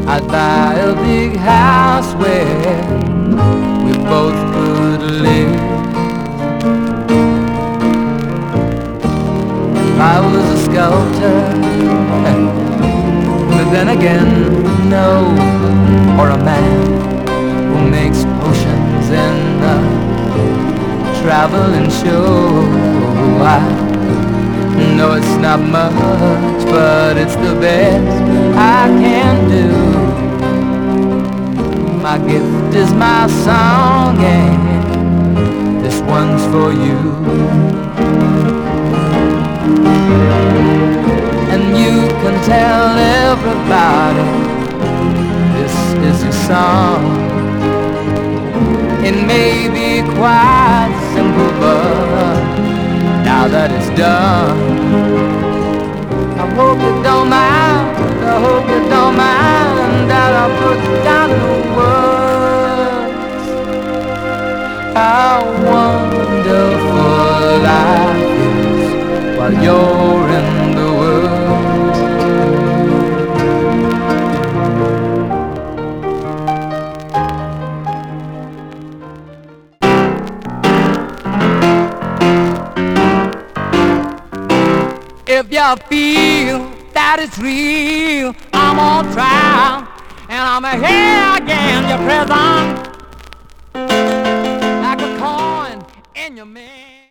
I'd buy a big house where we both could live. If I was a sculptor, but then again, no, or a man who makes potions in the traveling show. I know it's not much, but it's the best I can do. My gift is my song, and this one's for you. And you can tell everybody this is your song. It may be quite simple, but now that it's done, I hope you don't mind, I hope you don't mind that I put down the words. How wonderful life is while you're in the world. If you feel that it's real, I'm on trial, and I'm here again, your present, like a coin in your man.